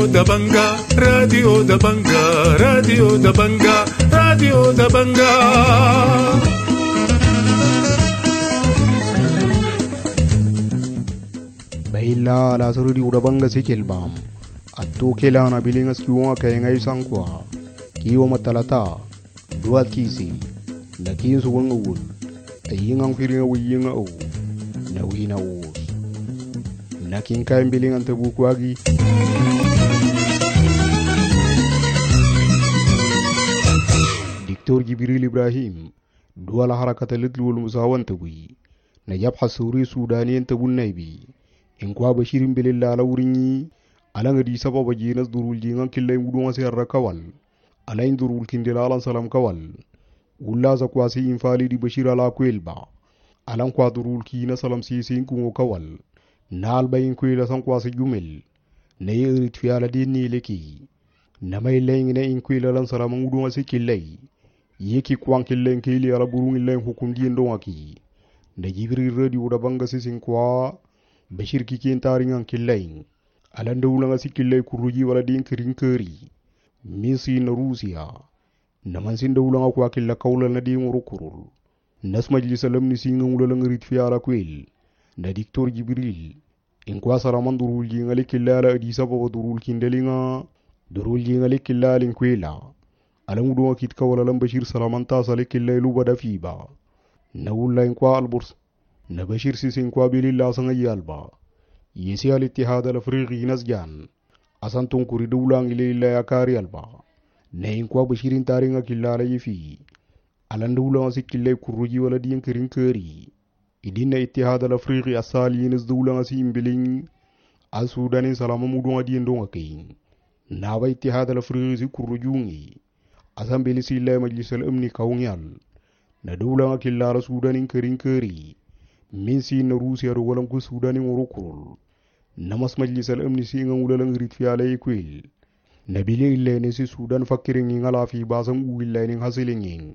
da banga, radio da banga, radio da banga, radio da banga. Baila la radio da banga sikil bam. Atto kelana bilingas kiwa kayengai sangkwa. Kiwa matalata. Dual kisi. Na kiyo suwang uwul. Ayingang firinga wiyinga u. Na wina uwus. Na kinkain bilingan tabukwagi. دكتور جبريل إبراهيم دول حركة الإدل والمساواة تبوي نجاب حسوري سودانيين تبو النايبي إنكوا بشيرين بالله لوريني على غدي سبب جينس درول جينان كلا يمدون سير كوال على إن درول كندلالان سلام كوال ولا زكواسي إنفالي دي بشير على كويل با على إنكوا درول كينا سلام سيسين كمو كوال نال باين كويل سانكواسي جمل نيرت في على ديني لكي نما إلين إن كويل لان سلام مدون سيكلي yeki kwankillen kili ala burungillen hukumji ndongaki da jibril radio da banga sisin kwa bashir kikin taringan killain ala ndawlanga sikillay kuruji wala din kirinkeri misi na rusiya na mansin dawlanga kwa killa kawla na di ngurukurul nas majlis alamni singa ngulanga ritfi ala kwel da diktor jibril in kwa saraman durul jingali killala adi sababa durul kindelinga durul jingali killalin kwela alam duwa kit kawala lam bashir salamanta salik illaylu bada fi ba nawulla in kwa alburs na bashir sisin kwa bililla sanga yalba yesi al ittihad al afriqi nasjan asan ton kuri dawlang ililla yakari alba na in kwa bashirin taringa killala yifi alan dawla sikillay kuruji wala din kirin keri idinna ittihad al afriqi asali nis dawla simbilin al sudanin salama mudun adi ndonga kayin na ba ittihad al afriqi kurujungi asan bilisi la majlis al amni kawngyal na dawla killa sudanin kirin keri min si na rusiya walan ku sudanin urukurul na mas majlis al amni si ngan wulalan rit fi alay kwil na bile ille ne si sudan fakirin ngala fi basan uwilla nin hasilin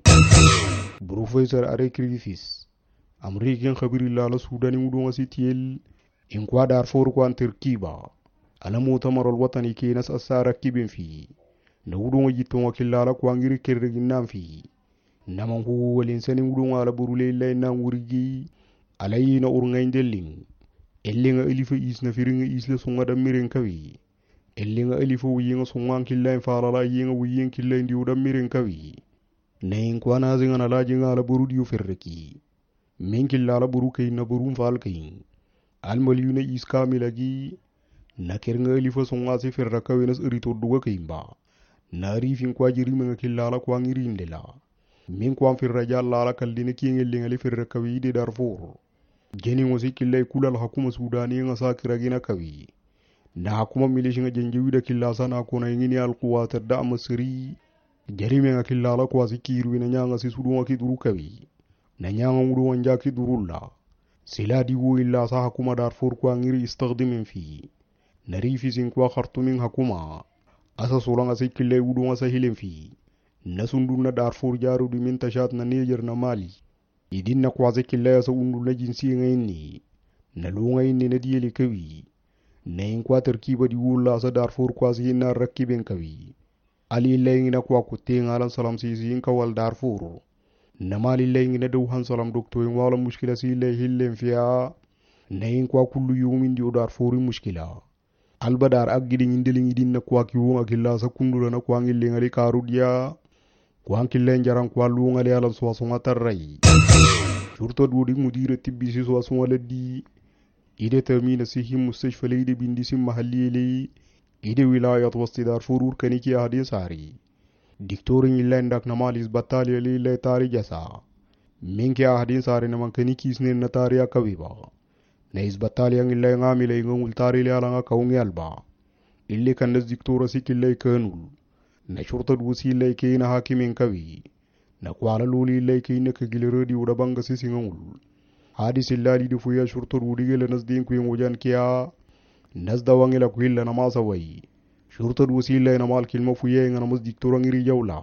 professor are krifis amrikin khabiri la sudanin wudun asitiel in kwa darfur kwa turkiba ala mutamar al watani kinas asara kibin fi na wudun jitton wakillala kwa ngiri kerregi namfi naman hu walin sani wudun ala burule illa na wurgi alayina urngay delling ellinga elifa isna firinga isla sunga da miren kawi ellinga elifa wiyinga sunga killain falala yinga wiyin killain diu da miren kawi nayin kwa na zinga na lajinga ala buru diu ferreki min killala buru kay na buru fal kay almaliyuna iska milagi na kernga elifa sunga si ferra kawi nas rito duga kay ba narifin kwa jirima nga killala kwa ngirindela min kwa firra jalla ala kaldine kiyengeli ngali firra kawi de Darfur jeni ngosi killay kulal hakuma sudani nga sakira gina kawi na hakuma milishi nga jenjewi da killa sana kona yingini alquwata da amasiri jarime nga killala kwa sikiru ina nyanga si sudu waki duru kawi na nyanga mudu wanja ki durulla sila diwo illa sa hakuma Darfur kwa ngiri istagdimin fi narifi sin kwa khartumin hakuma asa solanga sikille wudu asa hilen fi nasundu na Darfur jaru di min tashat na Niger na Mali idin na kwa sikille asa undu na jinsi ngayni na lunga inni na diyeli kawi na in kwa terkiba di wula asa Darfur kwa zina rakiben kawi ali lengi na kwa kutenga alan salam sisi in kawal Darfur na Mali lengi na dawhan salam dokto in wala mushkila si le hillen fiya na in kwa kullu yumin di Darfuri mushkila albadar ak gidi ndelingi dinna kwa kiwonga killa sa kundula na kwa ngille ngali karudia kwa nkille njaran kwa luunga le ala swasonga tarrai surto dudi mudire tibisi swasonga leddi ide termina sihi mustashfa leide bindi sim mahalli le ide wilayat wasti Darfur kaniki ahdi sari diktorin ilandak na malis battaliya le tari jasa minki ahdi sari na mankaniki isne na tari akawiba na isbatali ang illay ngamile ngul tari le ala nga kawngi alba illi kandas diktora sikillay kanul na shurta dusi illay kayna hakimin kawi na kwala luli illay kayna kagilirodi uda banga sisi ngul hadis illali di fuya shurta dudi gele nasdin kuy ngujan kiya nasda wangila kuilla na masa way shurta dusi illay na mal kilma fuya nga namas diktora ngiri jawla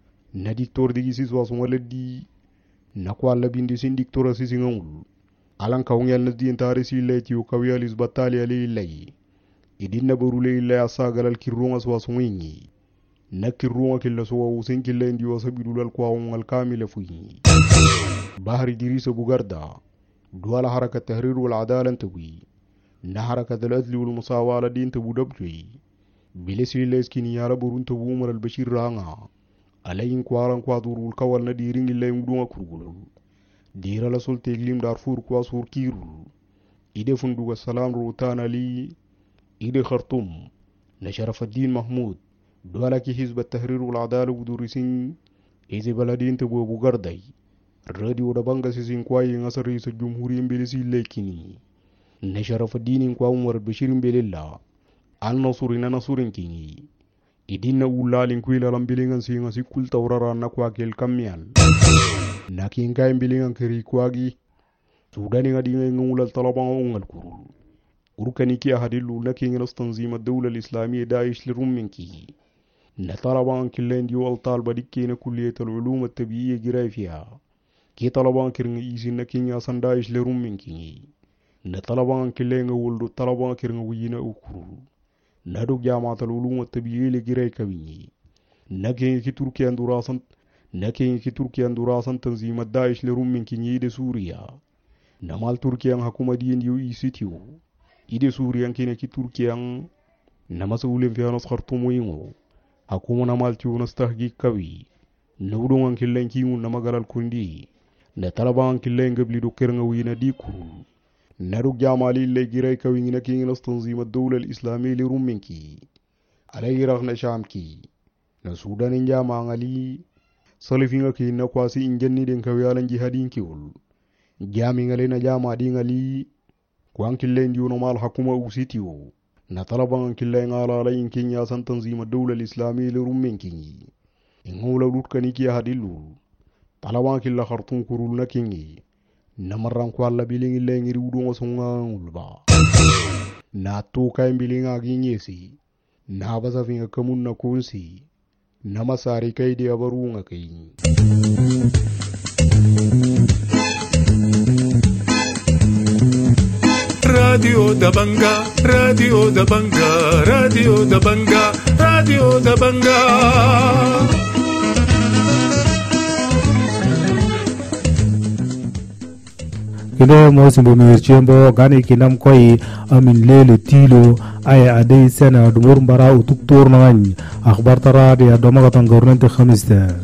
na diktor digi sis wasu waladi na kwala bindi sin diktora sisi ngul alan kawngyal nasdi entare si lay tiyo kawiyalis battali ali illay idinna barule illa asagalal kirrunga swaswingi nakirrunga killa so usin killa indi wasabidulal kwaungal kamila fuyi bahri dirisa bugarda duwala harakat tahrir wal adala tawi na harakat al adl wal musawala din tabu dabji bilesi leskini yara burun tabu umar al bashir ranga alayin kwaran kwadurul kawal na diring illa mudunga kurgulu dira la sulte glim darfur kwa sur kirul ide funduga salam rutan ali ide khartum na sharafuddin mahmud دولا كي حزب التحرير والعدالة ودورسين إذا بلدين تبو بغرداي راديو دبانغا سيسين كواي نصر رئيس الجمهورية بلسي لكني نشرف الدين كوا عمر البشير بللا النصرين نصرين كيني إدينا أولا لنكويل لنبلين سيغا سيكول تورارا نكوا كيل كميال ناكين كاين بلين كري كواغي سوداني غدين نغول الطلبان ونغل كرول urkaniki ahadillu nakin nastanzim ad-dawla al-islamiyya daesh lirumminki نطلبان كلين ديو الطالب ديكينا كلية العلوم الطبيعية جراي فيها كي طلبان كرن يسين كينيا سندايش لروم من كيني نطلبان كلين ولدو طلبان كرن وينا أكرو ندو جامعة العلوم الطبيعية لجراي كبيني نكين كي تركيا دراسا تنظيم الداعش لروم من كيني دي سوريا نمال تركيا حكومة دين ديو إيسيتيو إيدي سوريا كينا كي تركيا نمسؤولين فيها نسخرطو وينو hakuma na maltiyo na stahqiq kawi nawdon an killen kimun na magalal kundi na talaban killen gabli do kernga wina dikuru naru jamali le giray kawi na kin nastanzim ad-dawla al-islamiyya li rumminki alay raghna shamki na sudan jama ngali solifinga ki na kwasi injanni den kawi alan jihadin kiwul jami ngale na jama di ngali kwan killen diyo no mal hakuma usitiyo na talaban killen ala layin kinya san tanzim ad-dawla al-islamiyya li rumminki ingula dutkani ki hadilu talaban killa khartum kurul nakingi namarran ko alla bilingi lengi rudu ngosonga ulba na to kay bilinga ginyesi na baza finga kamun na kunsi na masari kai de abarunga kai Radio Dabanga, Radio Dabanga, Radio Dabanga, Radio Dabanga. Kilo mosimbo mirchembo gani kinam koi amin lele tilo aya adai sena dumur mbara utuk turnan akhbar tara dia domagatan government khamista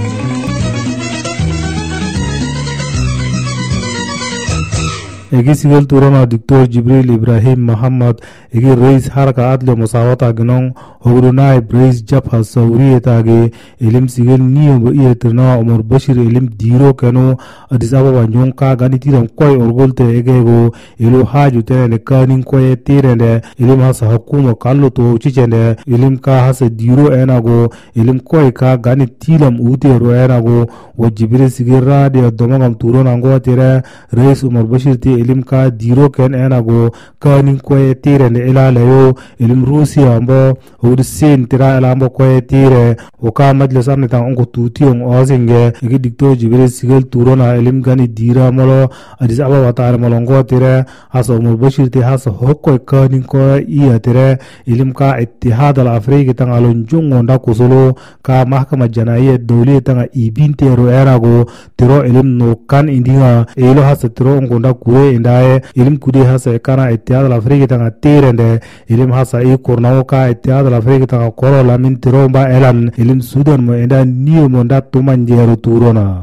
egi civil turana Dr. Jibril Ibrahim Muhammad egi Rais Haraka Adl Musawata gnong hogru naib Rais Jabha Sawriyata ge ilim civil niyo iya tirna Umar Bashir ilim diro kano Addis Ababa nyonka gani tiram koy orgolte egego ilu haju tene kanin koy tirende ilim hasa hukuma kallo to chichende ilim ka hasa diro enago ilim koy ka gani tilam utero enago wo Jibril sigira dia domagam turana ngo tire Rais Umar Bashir ilim ka diro ken enago kanin koye tire ne ilalayo ilim Rusia ambo hudsin tira elambo koye tire waka majlis amne tan ongo tutiyong ozinge igi Dr. Jibril sigel turona ilim gani dira malo Addis Ababa taar malongo tire hasa Umar Bashir te hasa hokko kanin koye iya tire ilim ka ittihad al-Afriki tan alon jungo nda kusolo ka mahkama janaiya dawliya tan ibinte ro enago tiro ilim no kan indinga ilo hasa tiro ongo nda kure indaye ilim kudi hasa kana ittihad al-Afriki tanga tirende ilim hasa i kurnawo ka ittihad al-Afriki tanga koro lamin tiromba elan ilim Sudan mo inda niyo mo nda tumanjero turona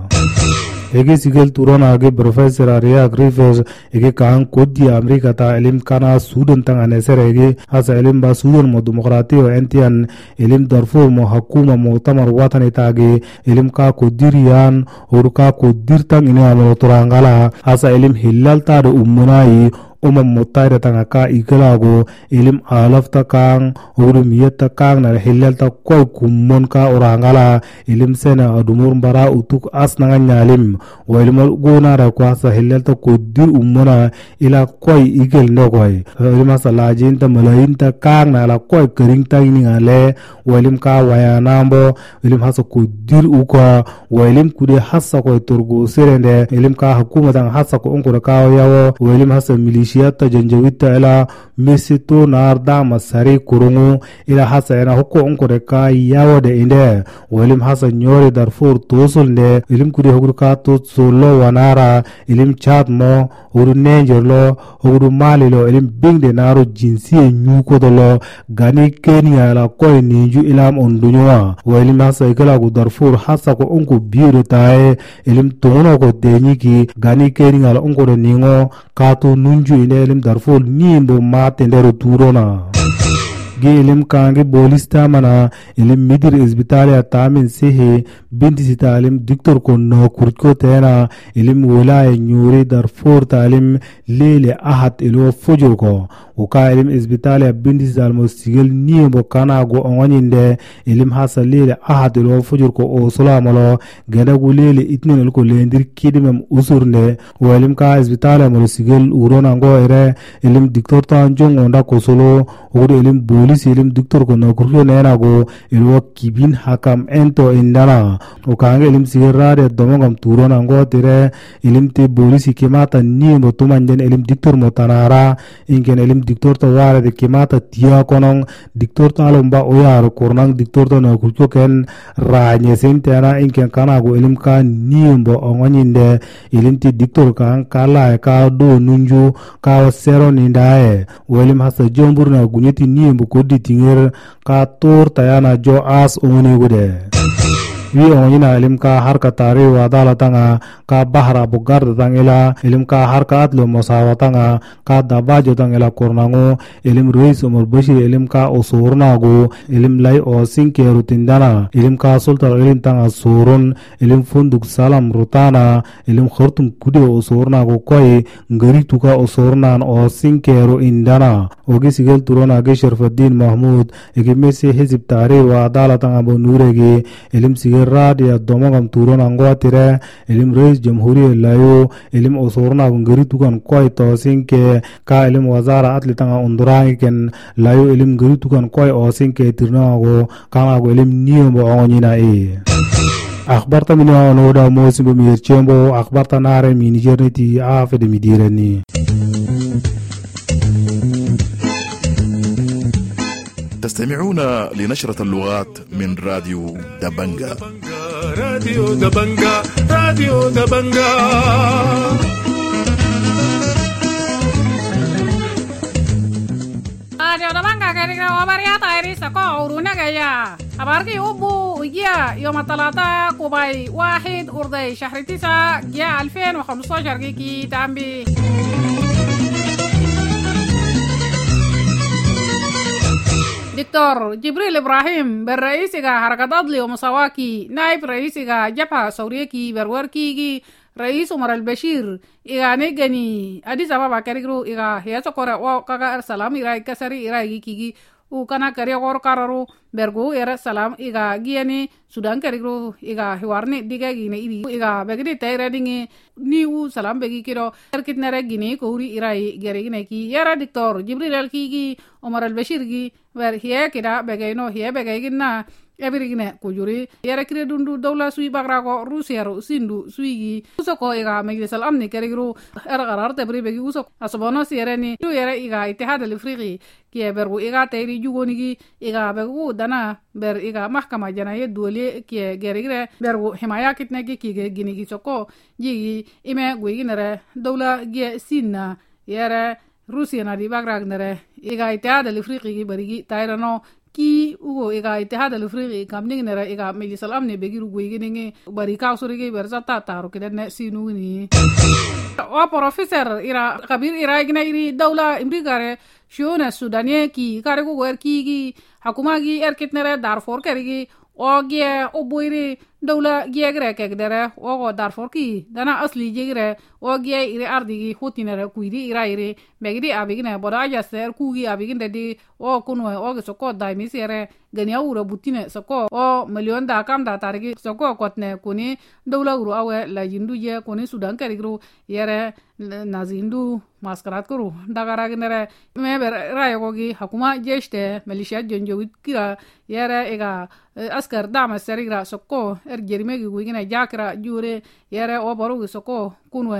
ege sigel turona age Professor Aria Griffiths ege kaan kodi Amerika ta ilim kana Sudan tanga nesere ege hasa ilim ba Sudan mo demokratiyo entian ilim Darfur mo hakuma mo tamar watani tage ilim ka kodirian oruka kodir tang ini amalo turangala hasa ilim hilal ta do ummunai mutayda tanga ka igalago ilim alafta kang urum yetta kang na hillalta koy kummon ka orangala ilim sena adumur bara utuk asnanga nyalim wa ilim gona ra ko sa hillalta ko dir ummona ila koy igel nogoy ilim salajin ta malayin ta kang na la koy kering ta ini ngale wa ilim ka waya nambo ilim hasa ko dir uko wa ilim kude hasa ko turgo serende ilim ka hukuma tanga hasa ko onko ka yawo wa ilim hasa milish ميليشيات جنجويتا إلى ميسيتو نار دام ساري كورونغو إلى حسا إنا هكو أنكو ركا ياو دي إنده وإلم حسا نيوري دارفور توصل نه إلم كودي هكو كاتو سولو ونارا إلم چاد مو هكو نينجر لو هكو مالي لو إلم بين دي نارو جنسي نيوكو دلو غاني كينيا إلا كوي نينجو إلام أندونيوا وإلم حسا إكلا هكو دارفور حسا كو أنكو بيو تاي إلم تونو كو دينيكي غاني كينيا إلا أنكو نينجو كاتو نونجو إلم إلم دارفور نيمبو ما تندرو تورونا ilim kange bolista mana ilim midir isbitali tamin sehe binti sita ilim diktor ko no kurko tena ilim wilaya nyuri Darfur talim lele ahad ilo fujur ko uka ilim isbitali binti sita mustigil niembo kana go onwaninde ilim hasa lele ahad ilo fujur ko o sulamalo gada gu lele itnin ilko lendir kidimem usurne wa ilim ka isbitali mustigil urona go ere ilim diktor tan jong onda ko solo odo ilim bolis ilim diktor ko no kurko nena go ilwo kibin hakam ento indana ukange ilim sigirade domongam turona go tere ilim te bolis ikimata niembo tumanjen ilim diktor motanara ingen ilim diktor to ware de kimata tia konong diktor to alomba oyaro kornang diktor to no kurko ken ranye sentena ingen kana go ilim ka niembo ongonyinde ilim te diktor kan kala ka do nunju ka sero nindae welim hasa jombur na gunyeti niembo kodi tinger ka tor tayana jo as ongone gode wi ongina ilim ka harka tari wadala tanga ka bahra bugar tangela ilim ka harka atlo mosawa tanga ka dabajo tangela kornango ilim ruis umur bashir ilim ka usurna go ilim lai o sinke rutindana ilim ka sultan ilim tanga surun ilim funduk salam rutana ilim khurtum kude usurna go koy ngari tuka usurna o sinke ru indana ogi sigel turona ge Sharfuddin Mahmud ege mese hizib tari wadala tanga bo nurege ilim sigel radio domogam turona ngwatire ilim reis jamhuriya layo ilim osorna ngari tukan koy to sinke ka ilim wazara atli tanga undurangi ken layo ilim ngari tukan koy o sinke tirna go kana go ilim niembo ongonyina akhbarta min ono da mosim be mir chembo akhbarta nare mi nigerneti afede mi dirani تستمعون لنشرة اللغات من راديو دبنجا. راديو دبنجا راديو دبنجا راديو دبنجا كريكا وبريا تايري سكو ورونا جايا أباركي أبو ويا يوم الثلاثاء كوباي 1 أردي شهر 9 جاء 2015 كي تامبي دكتور جبريل إبراهيم بالرئيس حركة أضلي ومساواكي نائب رئيس جبهة ثورية بروركي رئيس عمر البشير إغاني غني أديس أبابا كاريكرو إغا هي سكورة وكاكا سلام إراي كسري إراي كيكي وكانا كاريا غور كارارو برغو إرا سلام إغا غياني سودان كاريكرو إغا هوارني ديغا غيني إبي إغا بغدي تايرا ديني نيو سلام بغي كيرو إركتنا رغيني كوري إراي غيري كي يارا دكتور جبريل الكيكي عمر البشير كي wer hiya kida bagaino hiya bagaigina ebirigine kujuri yara kire dundu dawla sui bagra ko Rusia ro sindu suigi usoko iga majlis al amni kariru qarar tabri bagi usok asbono sirani tu yara iga ittihad al afriqi ki bergu iga tayri jugonigi iga begu dana ber iga mahkama janaye dole ki gerigre bergu himaya kitne ki ginigi soko jigi ime guiginere dawla gi sinna yara Rusia na di bagrag nere iga ittihad al afriqi barigi tayrano ki ugo iga ittihad al afriqi kamning nere iga majlis al amni begiru guiginenge bari ka surigi bersata taro kidane sinuni o professor ira khabir ira igna iri dawla imrigare shona sudanie ki kare go wer ki hakuma gi erkitnere Darfur karigi ogie obuiri dawla giegre kegdere ogo Darfur ki dana asli jegre ogie iri ardigi hutinere kuidi ira iri begidi abigine boda jaser kugi abiginde di o kunwe oge soko daimi sere gania ura butine soko o million da kam da tarigi soko kotne kuni dawla uru awe la jindu je kuni Sudan karigru yere nazindu maskarat kuru dagaragnere meber rayogi hakuma jeshte milisha jonjowit kira yere ega askar dama serigra soko jermegi wigina jakra jure yere o boru soko kunwe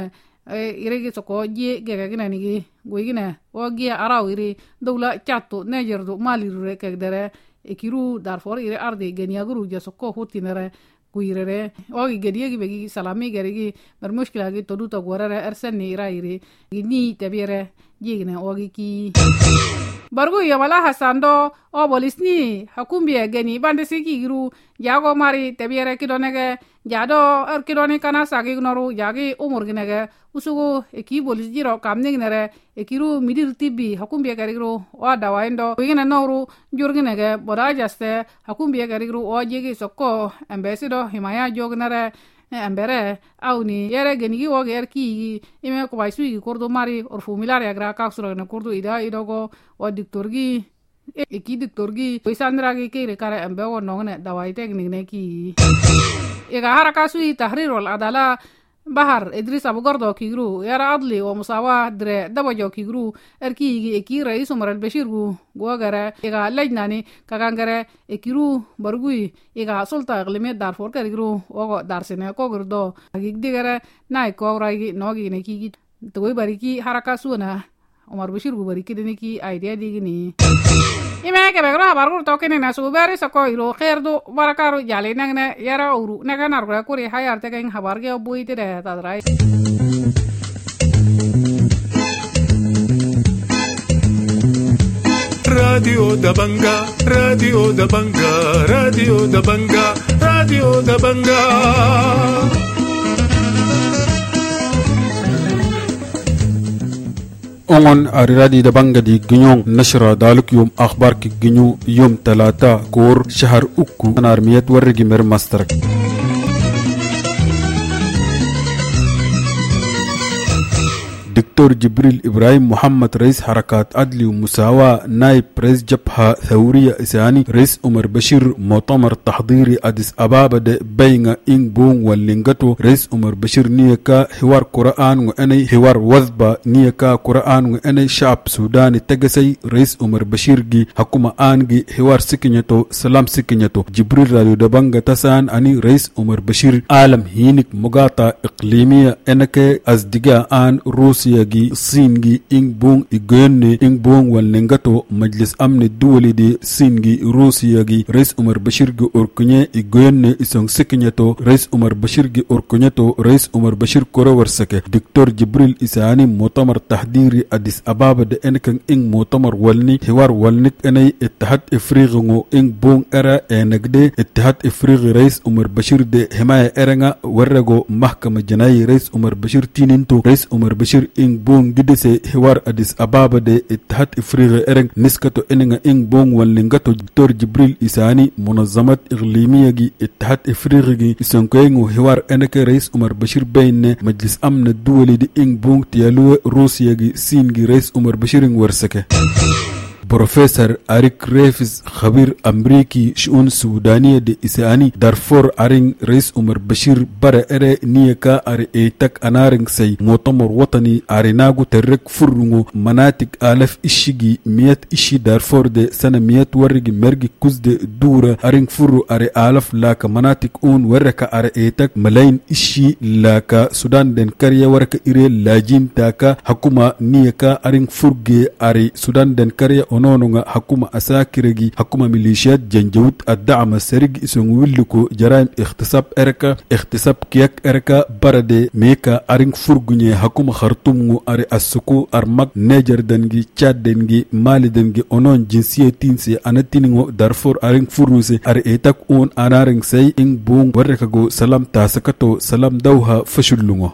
iregi soko je gege gina nigi goigina ogi araw iri dawla chatto Niger do Mali rure kegdere ekiru Darfur iri arde geniaguru je soko hutinere kuirere ogi gediegi begi salami gerigi ber mushkila gi toduta gorere ersenni ira iri ni tabire jigna ogi ki bargu yamala hasando o bolisni hakumbiye geni bande siki giru jago mari tabire kidonege jado kidoni kana sagi noru jagi umur ginege usugo eki bolis jiro kamning nere ekiru midir tibbi hakumbiye garigru o dawaindo wigina noru jurginege boda jaste hakumbiye garigru o jigi sokko ambassador himaya jognare ambere awni yere genigi o gerki ime ko baysu gi kordo mari or formulaire agra ka sura na kordo ida idogo o diktorgi eki diktorgi isandra gi kire kare ambe o nongne dawai teknik ne ki ega haraka sui tahrir wal adala bahar Idris Abu Gordo kigru yara adli wa musawa dre dabajo kigru erki eki rais Umar al-Bashir gu gogara ega lajnani kagangare ekiru bargui ega sulta iqlimi Darfur kigru ogo darsene ko gurdo agigdigare nay ko ragi nogi ne kigi toy bariki haraka suna Umar Bashir gu bariki deniki idea digini ime ke begro bargur to kene na subari sako iro khairdo barakaru jale nagne yara uru naga nargo kuri hayar te ken habarge buite de tadrai Radio Dabanga, Radio Dabanga, Radio Dabanga, Radio Dabanga. أون أريدي دبانغ دي جنيون نشرة دالك يوم أخبار كي جنيو يوم 3 كور شهر أكو أنا أرميت ورقي مير ماسترك دكتور جبريل إبراهيم محمد رئيس حركات عدل ومساواة نائب رئيس جبهة ثورية إساني رئيس عمر بشير مؤتمر تحضيري أديس أبابا دي بينا إن بون واللينغتو رئيس عمر بشير نيكا حوار قرآن وأني حوار وذبا نيكا قرآن وأني شعب سوداني تغسي رئيس عمر بشير جي حكومة آنجي حوار سكنيتو سلام سكنيتو جبريل راديو دبانغ تسان أني رئيس عمر بشير عالم هينك مغاطة إقليمية أنك أزدقاء آن روس يجي سينجي إنبون إغني إنبون والنغتو مجلس أمن الدولي دي سينجي روسيا جي رئيس عمر بشير جي أوركنيا إغني إسان سكنيتو رئيس عمر بشير جي أوركنيتو رئيس عمر بشير كورورسكي دكتور جبريل إساني مؤتمر تحضيري أديس أبابا دي إنكن إن مؤتمر والني حوار والنك إني اتحاد إفريغو إنبون إرا إنكدي اتحاد إفريغي رئيس عمر بشير دي حماية إرنغا ورغو محكمة جناي رئيس عمر بشير تينينتو رئيس عمر بشير إن بون جدسي حوار أديس أبابا دي اتحاد إفريقيا إرنغ نسكتو إنغا إن بون واللنغتو دكتور جبريل إساني منظمات إغليمية جي اتحاد إفريقيا جي إسانكوينغو حوار إنك رئيس عمر بشير بين مجلس أمن الدولي دي إن بون تيالو روسيا جي سين جي رئيس عمر بشير ورسكه بروفيسور أريك ريفز خبير أمريكي شؤون سودانية دي إساني دارفور أرين رئيس عمر بشير برا إري نيكا أري إيتاك أنارين سي مؤتمر وطني أريناغو ترك فرنغو مناطق آلاف إشيجي 100 إشي دارفور دي سنة 100 ورقي مرقي كوز دي دورة أرين فرو أري آلاف لاكا مناطق أون ورقا أري إيتاك ملاين إشي لاكا سودان دين كاريا ورقا إري لاجين تاكا حكومة نيكا أرين فرغي أري سودان دين كاريا نونغا حكومة أساكرجي حكومة ميليشيات جنجوت الدعم السريج اسمولكو جرائم اغتصاب إركا اغتصاب كياك إركا بردي ميكا أرين فرغني حكومة خرطومو أري السكو أرمك نيجر دنجي تشاد دنجي مالي دنجي أونون جنسية تينسي أنتينيغو دارفور أرين فروسي أري إيتاك أون أنارين سي إن بون وركاغو سلام تاسكتو سلام دوها فشلونغو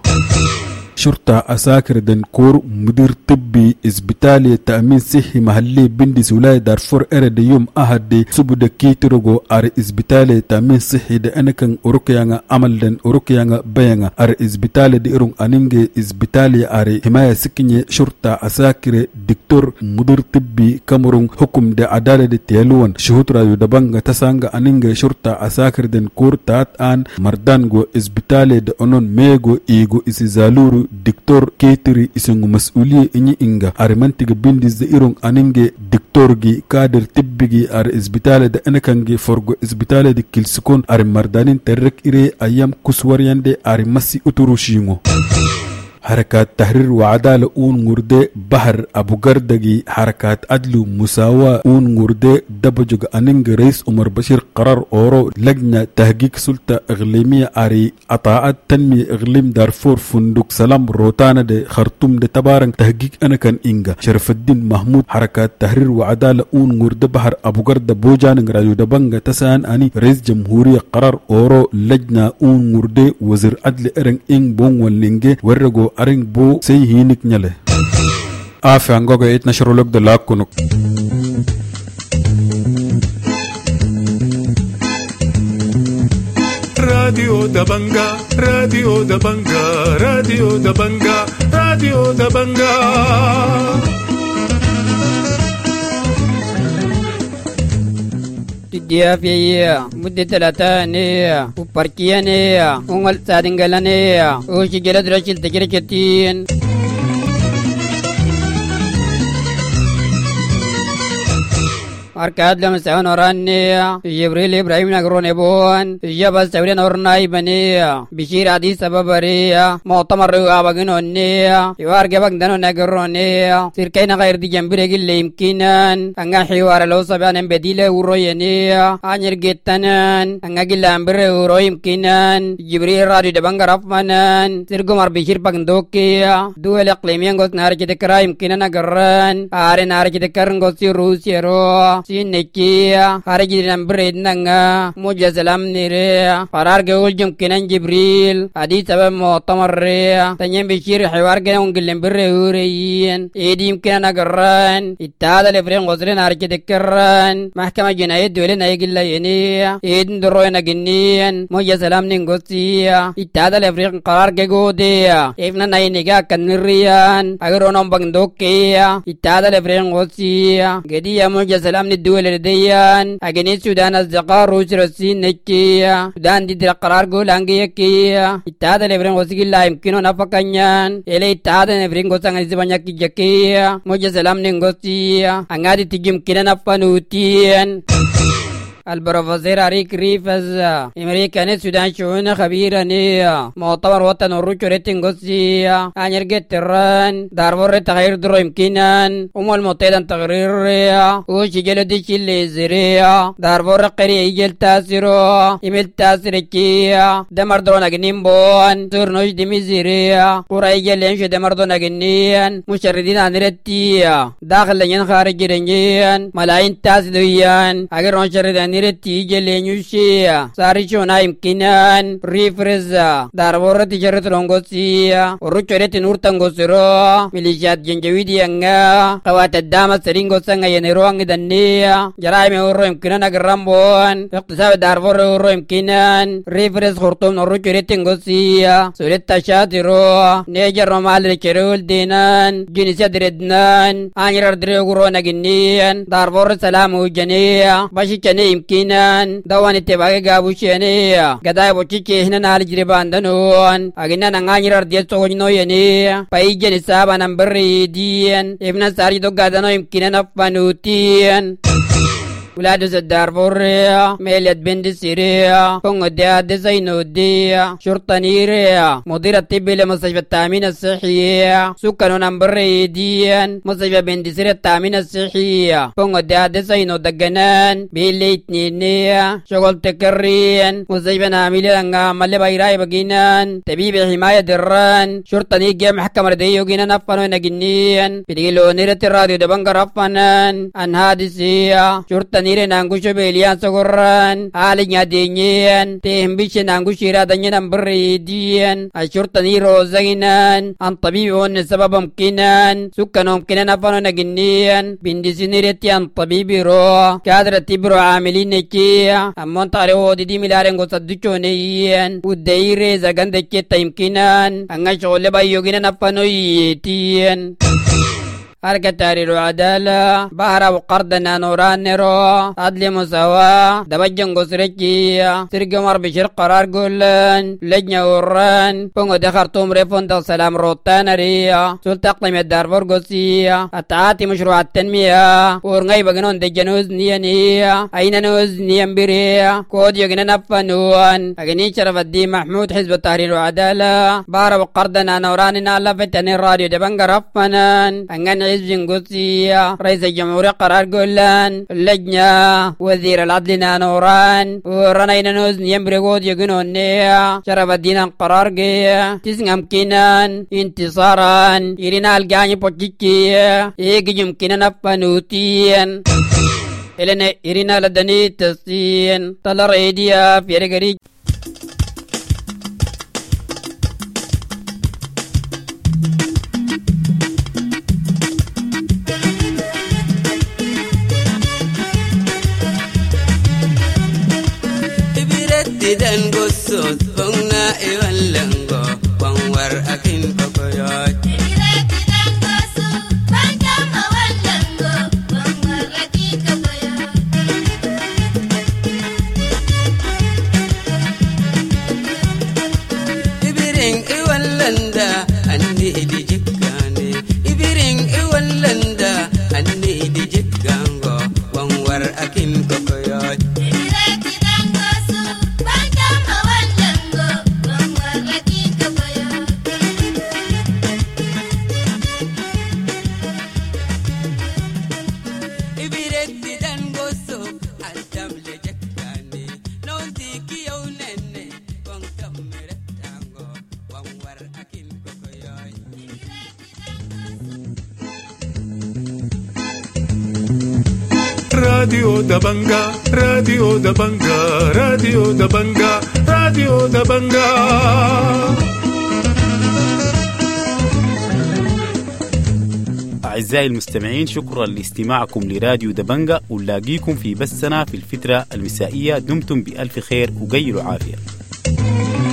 شرطة أساكر دن كور مدير طبي إسبيتالي تأمين صحي محلي بندس ولاية دارفور إرد يوم أحد دي سبو كيتروغو أري إسبيتالي تأمين صحي دي أنكن أوروكيانا عمل دن أوروكيانا بيانا أري إسبيتالي دي إرون أنينجي إسبيتالي أري حماية سكيني شرطة أساكر دكتور مدير طبي كامرون حكم دي عدالة دي تيالوان شهود راديو دبانغ تسانغ أنينجي شرطة أساكر دن كور تات آن مردانغو إسبيتالي دي أنون ميغو إيغو إسيزالورو دكتور كيتري اسنغ مسؤولية إني إنغا أرمانتيغ بندز دي إيرون أنينغي دكتور جي كادر تبجي أر إسبيتالة دي أنكانجي فرغو إسبيتالة دي كيلسكون أر مردانين ترك إيري أيام كسوريان دي أر مسي أتروشينغو حركات تحرير وعدالة أون مرده بحر أبو قردقي حركات عدل مساواة أون مرده دبجوغ أننج رئيس عمر بشير قرار أورو لجنة تحقيق سلطة إقليمية أري أطاعت تنمية إقليم دارفور فندق سلام روتانا دي خرطوم دي تبارن تحقيق أنا كان إنجا شرف الدين محمود حركات تحرير وعدالة أون مرده بحر أبو قرد بوجان راديو دبنجا تسان أني رئيس جمهورية قرار أورو لجنة أون مرده وزير عدل إرن إنج بون واللينجي ورغو أرن بو سيهينك نيالي آفي عنقوغا يتنشروا لك دلاكونك راديو دبنجا راديو دبنجا راديو دبنجا راديو دبنجا Diafia, Muditalata, Uparkiania, Ungal Sadingalania, Ushigela Drashil Tekirchetin. أركاد لم سعون ورانيا جبريل إبراهيم نقرون بون جبل سورين ورناي بنيا بشير عدي سبب ريا مؤتمر وابغنونيا يوارجع بغدانو نقرونيا سيركينا غير دي جنبير اللي يمكنن أنغا حوار لو سبعان بديله وروينيا أنير جتنن أنغا جلامبر ورو يمكنن جبريل رادي دبنغ رفمنن سيركمار بشير بغدوكيا دول إقليميان غوت نارج تكرا يمكنن نقرن آر نارج تكرن غوت روسيا رو Sinekia, Harajiran Brednanga, Muja Salam Nirea, Pararga Uljum Kenan Jibril, Aditaba Motamarea, Tanyam Bishir Havarga Ungilimbre Urian, Edim Kenagaran, Itada Lefren Gosren Architecturan, Mahkama Junayed Duelen Agilayenia, Eden Doroina Guinean, Muja Salam Ningosia, Itada Lefren Karga Godea, Evna Nainiga Canirian, Agronom Bangdokia, Itada Lefren Gosia, Gedia Muja Salam الدول الرديان أجني السودان الزقار روسر الصين نكيا السودان دي القرار قول أنجي كيا اتحاد الإبرين غوسي لا يمكنه نفكانيان إلى اتحاد الإبرين غوسان الزبانيا كيا موجة سلام نغوسيا أنغادي تجيم كنا نفانوتيان البروفيسور أريك ريفز أمريكا السودان شؤون خبيرة نيا مؤتمر وطن الروج ريتنغوسيا أنيرجت تران دارفور تغيير درو يمكنان المتحدة تغيير وشجلو دي شيل زريا دارفور قري يجل تاسيرو إميل تاسيركيا دمر درو نغنيمبون سورنوش دمي زريا قرا يجل ينشو دمر درو نغنيان مشردين أنيرتيا داخل لين خارج رنجيان ملايين تاسدويان أغير مشردين نيرتي جلينيوشيا ساريشونا يمكنان ريفرزا داربورة تجارة لونغوسيا وروشورة نورتانغوسيرو ميليشيات جنجويدي انغا قوات الدامة سرينغوسانغا ينيروانغ دانيا جرائم ورو يمكنان اقرامبون اقتصاب داربورة ورو يمكنان ريفرز خورتوم نوروشورة تنغوسيا سورة تشاتيرو نيجر رومال ريكيرول دينان جنسيا دردنان آنيرار دريوغرو نغنيان داربورة سلامو جنيا باشي چني يمكنان دوان تباغي غابوشينيا غداي بوچيكي هنا نال جريباندنون اغنا نغانيرار ديسو نو يني بايجن سابا نمبر دين ابن ساري دو غادانو يمكنان فانوتين ولاد الدارفوريا ميليت بند سيريا كونغ ديا ديزاينو ديا شرطة نيريا مدير الطب لمستشفى التأمين الصحي سكان نمبر ديان مستشفى بند سيريا التأمين الصحي كونغ ديا ديزاينو دقنان بيليت نينيا شغل تكرين مستشفى ناميلي لنغا مالي بايراي بقينان طبيب حماية دران شرطة نيجي محكمة رديو جينان أفنو نجنيان بيديلو نيرة الراديو دبنغر أفنان أن هادسيا شرطة nire nangu shobelian sogoran alinya denyen tehmbishe nangu shiradanya nambridian ashurta niro zaginan an tabibi sababam kinan sukkanom kinan afano naginian bindisinireti an tabibi ro kadra tibro amilin nekiya ammon tare odidi milaren go sadduchoneyen udeire zagande ke taimkinan anga shole bayoginan afano yetien حركة تحرير وعدالة بحر وقردنا نوران نرو عدل مساواة دبجن قسرجي سرق مر بشر قرار قولن لجنة وران بونغو دخرتم ريفون دل سلام روتان ريا سلطة اقليم الدارفور قسية التعاتي مشروع التنمية ورغي بغنون دجنوز نيانية أين نوز نيان بريا كود يغنى نفنوان أغني شرف الدين محمود حزب التحرير وعدالة بحر وقردنا نوراننا لفتن الراديو دبنغ رفنان أنغن عزب قسية رئيس الجمهورية قرار قولن اللجنة وزير العدل نوران ورنين نوز نيان كود يغنون نيا شرف الدين قرار قيا تسنغم كينان انتصاران يرينا الغاني بوجيكي إيجي يمكننا نفنوتين إلنا إرينا لدني تسين تلر إيديا في رجري Ibiretidan gosot bongna iwalengo bongwar akin kokoyot. Ibiretidan gosot bangama walengo bongwar akin kokoyot. Ibiring iwalenda anni idijikane. Ibiring iwalenda anni idijikango bongwar akin kokoyot. Radio Dabanga, Radio Dabanga, Radio Dabanga, Radio Dabanga. أعزائي المستمعين، شكرا لاستماعكم لراديو دبنجا، ونلاقيكم في بثنا في الفترة المسائية. دمتم بألف خير وقيلوا عافية.